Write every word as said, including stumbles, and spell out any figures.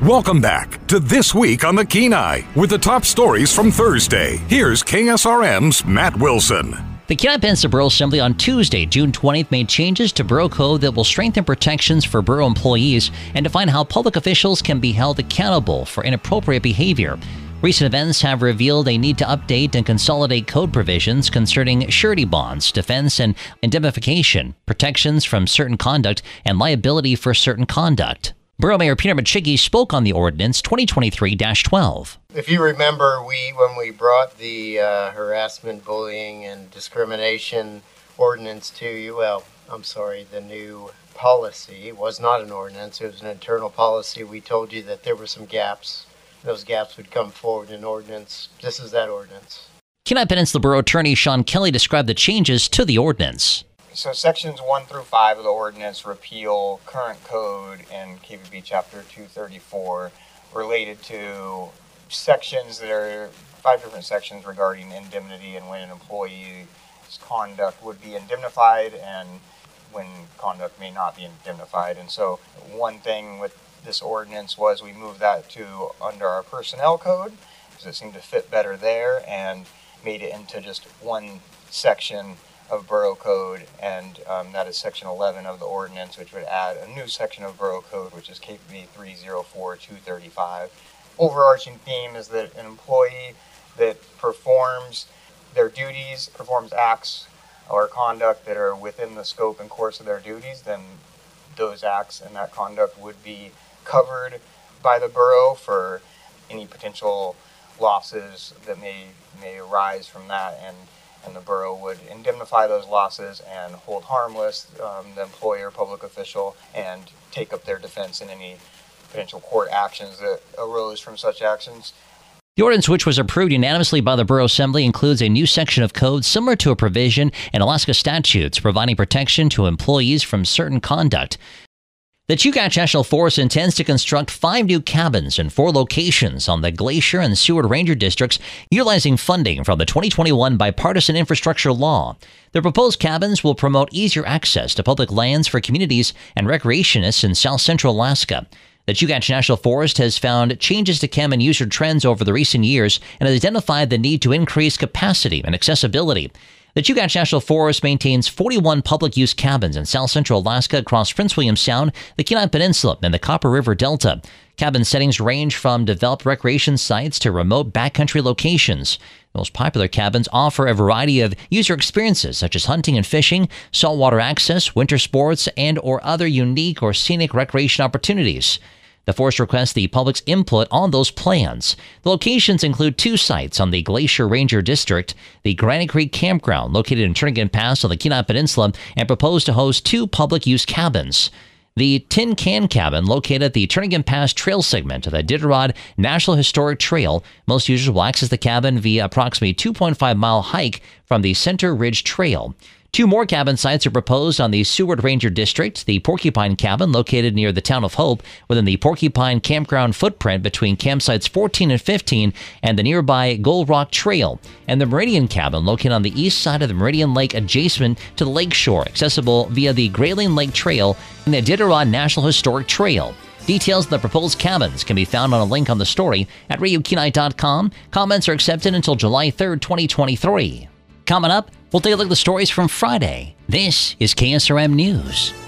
Welcome back to This Week on the Kenai with the top stories from Thursday. Here's K S R M's Matt Wilson. The Kenai Peninsula Borough Assembly on Tuesday, June twentieth, made changes to Borough Code that will strengthen protections for borough employees and define how public officials can be held accountable for inappropriate behavior. Recent events have revealed a need to update and consolidate code provisions concerning surety bonds, defense and indemnification, protections from certain conduct, and liability for certain conduct. Borough Mayor Peter Micciche spoke on the ordinance twenty twenty-three dash twelve. If you remember, we when we brought the uh, harassment, bullying, and discrimination ordinance to you, well, I'm sorry, the new policy was not an ordinance, it was an internal policy. We told you that there were some gaps. Those gaps would come forward in ordinance. This is that ordinance. Kenai Peninsula Borough Attorney Sean Kelly described the changes to the ordinance. So sections one through five of the ordinance repeal current code in K V B Chapter two thirty-four related to sections that are five different sections regarding indemnity and when an employee's conduct would be indemnified and when conduct may not be indemnified. And so one thing with this ordinance was we moved that to under our personnel code because it seemed to fit better there and made it into just one section of Borough Code, and um, that is section eleven of the ordinance, which would add a new section of Borough Code, which is K V B three oh four dash two thirty-five. Overarching theme is that an employee that performs their duties, performs acts or conduct that are within the scope and course of their duties, then those acts and that conduct would be covered by the borough for any potential losses that may may arise from that, and and the borough would indemnify those losses and hold harmless um, the employer, public official, and take up their defense in any potential court actions that arose from such actions. The ordinance, which was approved unanimously by the Borough Assembly, includes a new section of code similar to a provision in Alaska statutes providing protection to employees from certain conduct. The Chugach National Forest intends to construct five new cabins in four locations on the Glacier and Seward Ranger districts, utilizing funding from the twenty twenty-one Bipartisan Infrastructure Law. The proposed cabins will promote easier access to public lands for communities and recreationists in south central Alaska. The Chugach National Forest has found changes to cabin user trends over the recent years and has identified the need to increase capacity and accessibility. The Chugach National Forest maintains forty-one public-use cabins in south central Alaska across Prince William Sound, the Kenai Peninsula, and the Copper River Delta. Cabin settings range from developed recreation sites to remote backcountry locations. The most popular cabins offer a variety of user experiences such as hunting and fishing, saltwater access, winter sports, and or other unique or scenic recreation opportunities. The forest requests the public's input on those plans. The locations include two sites on the Glacier Ranger District, the Granite Creek Campground located in Turnagain Pass on the Kenai Peninsula, and proposed to host two public-use cabins. The Tin Can Cabin, located at the Turnagain Pass trail segment of the Iditarod National Historic Trail. Most users will access the cabin via approximately two point five mile hike from the Center Ridge Trail. Two more cabin sites are proposed on the Seward Ranger District, the Porcupine Cabin located near the town of Hope within the Porcupine Campground footprint between campsites fourteen and fifteen and the nearby Gold Rock Trail, and the Meridian Cabin located on the east side of the Meridian Lake adjacent to the lake shore, accessible via the Grayling Lake Trail and the Iditarod National Historic Trail. Details of the proposed cabins can be found on a link on the story at radio kenai dot com. Comments are accepted until July third, twenty twenty-three. Coming up, we'll take a look at the stories from Friday. This is K S R M News.